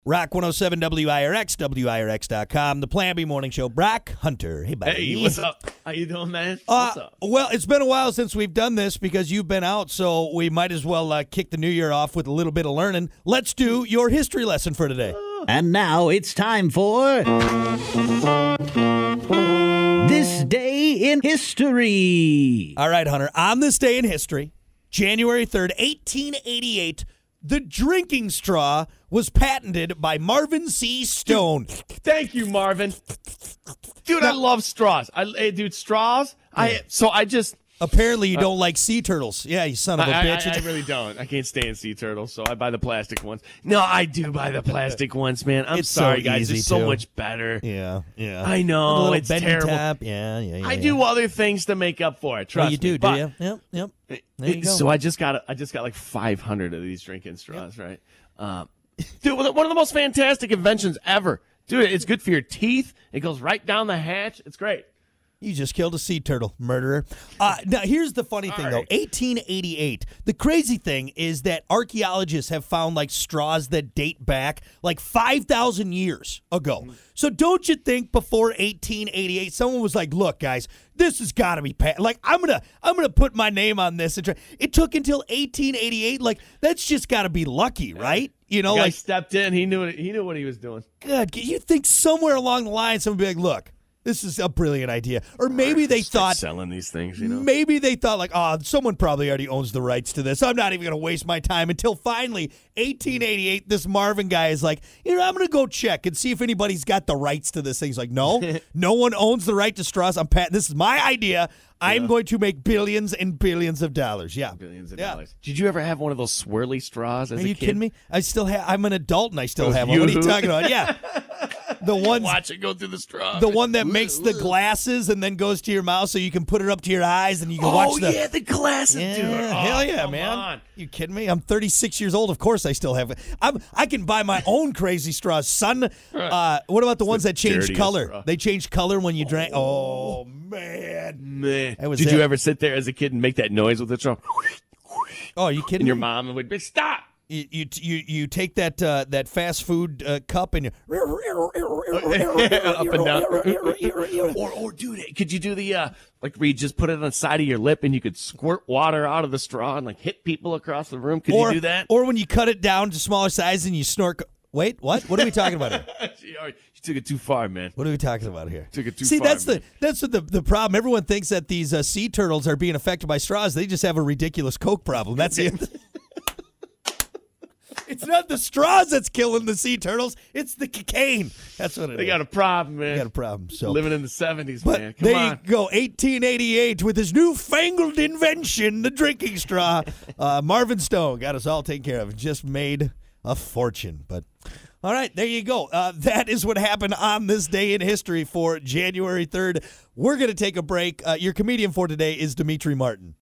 Rock 107 WIRX, WIRX.com, the Plan B Morning Show. Brock Hunter. Hey, buddy. Hey, what's up? How you doing, man? What's up? Well, it's been a while since we've done this because you've been out, so we might as well kick the new year off with a little bit of learning. Let's do your history lesson for today. And now it's time for This Day in History. All right, Hunter. On this day in history, January 3rd, 1888, the drinking straw was patented by Marvin C. Stone. Thank you, Marvin. Dude, I love straws. Straws. Apparently, you don't like sea turtles. Yeah, you son of a bitch. I really don't. I can't stand sea turtles, so I buy the plastic ones. No, I do buy the plastic ones, man. I'm It's sorry, so guys. easy, It's so too. much better. Yeah. I know. A little It's bendy terrible. tap. Yeah. I do other things to make up for it. Trust you do, me. do But- you? Yep. There you go. So I just got like 500 of these drinking straws, right? Dude, one of the most fantastic inventions ever. Dude, it's good for your teeth. It goes right down the hatch. It's great. You just killed a sea turtle, murderer. Now, here's the funny thing, though. 1888. The crazy thing is that archaeologists have found, like, straws that date back, like, 5,000 years ago. So don't you think before 1888, someone was like, look, guys, this has got to be like, I'm gonna put my name on this. And it took until 1888. Like, that's just got to be lucky, right? You know, The guy like, stepped in. He knew what he was doing. God, you think somewhere along the line someone would be like, look, this is a brilliant idea. Or maybe they Start thought, selling these things, you know. maybe they thought like, someone probably already owns the rights to this. I'm not even going to waste my time until finally 1888, this Marvin guy is like, I'm going to go check and see if anybody's got the rights to this thing. He's like, no, no one owns the right to straws. This is my idea. I'm going to make billions and billions of dollars. Yeah. Billions of dollars. Did you ever have one of those swirly straws as Are a you kid? kidding me? I'm an adult and I still Those have one. What are you Yoo-hoo? talking about? Yeah. The ones Watch it go through the straw. The one that makes the glasses and then goes to your mouth so you can put it up to your eyes and you can watch the... the glasses, Yeah, dude. hell yeah, come man. on. You kidding me? I'm 36 years old. Of course I still have it. I can buy my own crazy straws, son. What about the ones that change dirtiest color? straw. They change color when you drink. Oh, man. Man. That was Did it. you ever sit there as a kid and make that noise with the straw? Oh, are you kidding And your me? mom would be, stop. You take that fast food cup and you... Up and down. Or dude, could you do the like where you just put it on the side of your lip and you could squirt water out of the straw and like hit people across the room? Could you do that? Or when you cut it down to smaller size and you snort... Wait, what? What are we talking about here? You took it too far, man. What are we talking about here? Took it too See, far, that's man. the problem. Everyone thinks that these sea turtles are being affected by straws. They just have a ridiculous Coke problem. That's it. It's not the straws that's killing the sea turtles. It's the cocaine. That's what it is. They got a problem, man. They got a problem. So, Living in the 70s, but man. Come there on. you go. 1888 with his newfangled invention, the drinking straw. Marvin Stone got us all taken care of. Just made a fortune. But all right, there you go. That is what happened on this day in history for January 3rd. We're going to take a break. Your comedian for today is Dimitri Martin.